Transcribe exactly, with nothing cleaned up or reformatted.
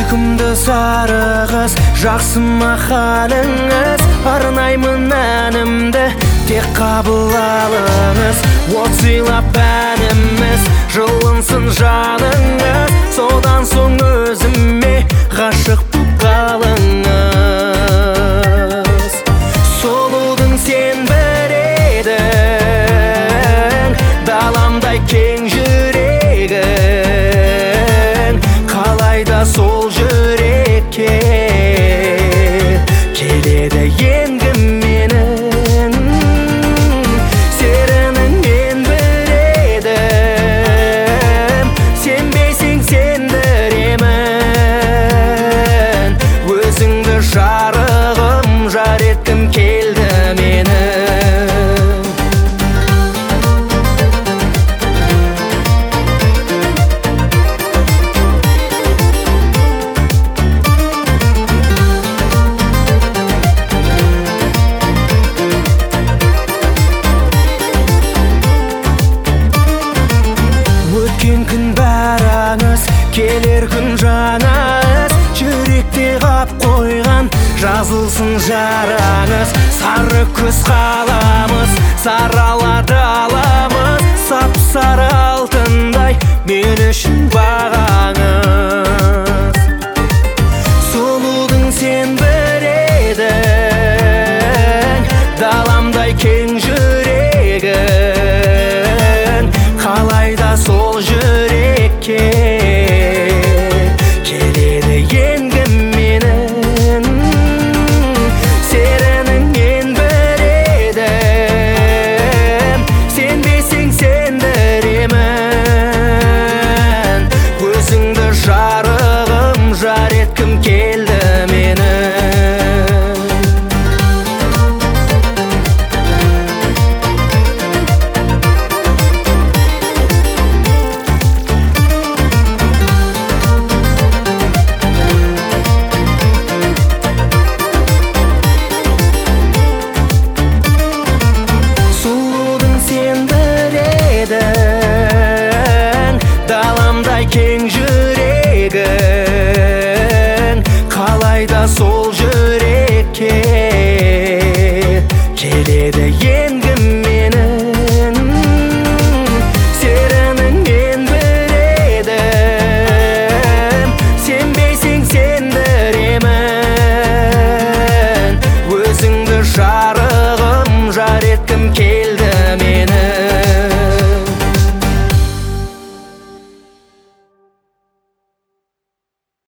Сүйкімді сары қыз, жақсы ма халіңіз? Арнаймын әнімді, тек қабыл алыңыз. От сыйлап әніміз, жылынсын жаныңыз. Содан соң өзіме ғашық боп қалыңыз. Сұлудың сен бір едің, даламдай кең жүрегің. Қалайда сол жүрекке келеді енгі менің. Серінің мен бір едім, сенбесең сендіремін. Өзіңді жарығым, жар еткім келді менің. Өткен күн бәрі аңыз, келер күн жаңа. Жүректе қап қойған жазылсын жараңыз. Сары көз қаламыз, саралады аламыз. Сап-сары алтындай мен үшін бағаңыз. Сұлудың сен бір едің, даламдай кең жүрегің. Қалайда сол жүрекке келеді енгі менің. Серінің мен бір едім, сенбесең сендіремін. Өзіңді жарығым, жар еткім келді менің. Даламдай кең жүрегің. Қалайда сол жүрекке келеді